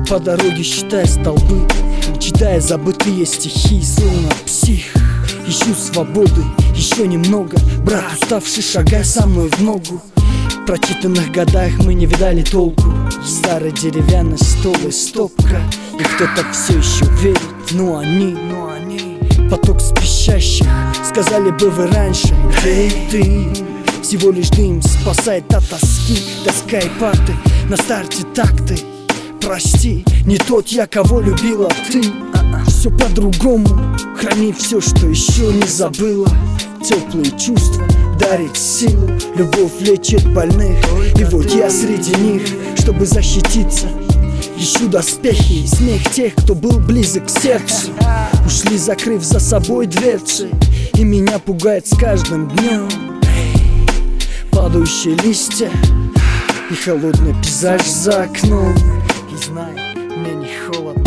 по дороге считая столбы, читая забытые стихи, словно псих. Ищу свободы, еще немного, брат, уставший, шагай со мной в ногу. В прочитанных годах мы не видали толку. Старый деревянный стол и стопка, и кто-то все еще верит, но они поток спешащих. Сказали бы вы раньше, где ты? Всего лишь дым спасает от тоски. Доска и парты, на старте такты. Прости, не тот я, кого любила ты. Все по-другому, храни все, что еще не забыла. Теплые чувства дарит силу, любовь лечит больных. И вот я среди них, чтобы защититься. Ищу доспехи и смех тех, кто был близок к сердцу. Ушли, закрыв за собой дверцы, и меня пугает с каждым днем падающие листья и холодный пейзаж за окном. И знай, мне не холодно.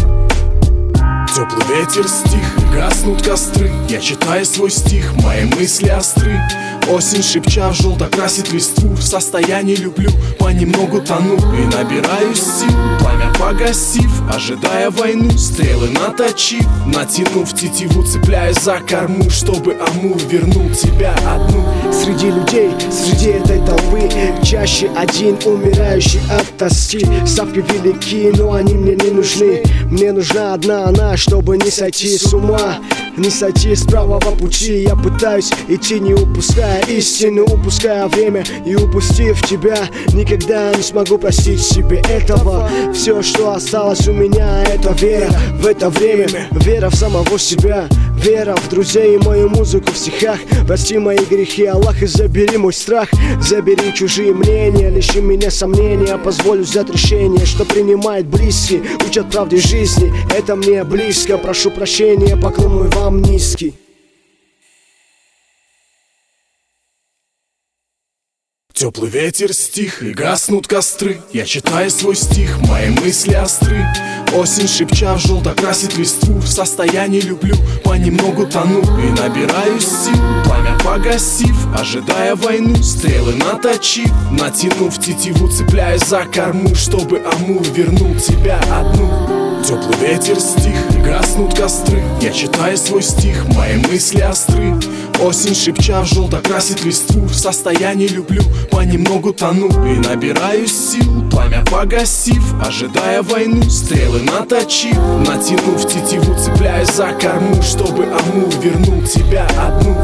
Теплый ветер стих, гаснут костры. Я читаю свой стих, мои мысли остры. Осень, шепча, желто красит листву. В состоянии люблю, понемногу тону и набираюсь сил, пламя погасив, ожидая войну. Стрелы наточив, натянув тетиву, цепляюсь за корму, чтобы Амур вернул тебя одну. Среди людей, среди этой толпы, чаще один, умирающий от тоски. Ставки велики, но они мне не нужны. Мне нужна одна она, чтобы не сойти с ума, не сойти с правого пути. Я пытаюсь идти, не упуская истину, упуская время. И упустив тебя, никогда не смогу простить себе этого. Все, что осталось у меня, это вера в это время, вера в самого себя, вера в друзей и мою музыку в стихах. Прости мои грехи, Аллах, и забери мой страх. Забери чужие мнения, лиши меня сомнения. Позволю взять решение, что принимает близкие, учат правде жизни, это мне близко. Прошу прощения, поклон мой вам низкий. Теплый ветер стих, и гаснут костры. Я читаю свой стих, мои мысли остры. Осень, шепча, желто красит листву. В состоянии люблю, понемногу тону и набираюсь сил, пламя погасив, ожидая войну. Стрелы наточив, натянув тетиву, цепляясь за корму, чтобы Амур вернул тебя одну. Теплый ветер стих, и гаснут костры. Я читаю свой стих, мои мысли остры. Осень, шепча, желто красит листву. В состоянии люблю, понемногу тону и набираюсь сил, пламя погасив, ожидая войну. Стрелы наточив, натянув тетиву, цепляясь за корму, чтобы Амур вернул тебя одну.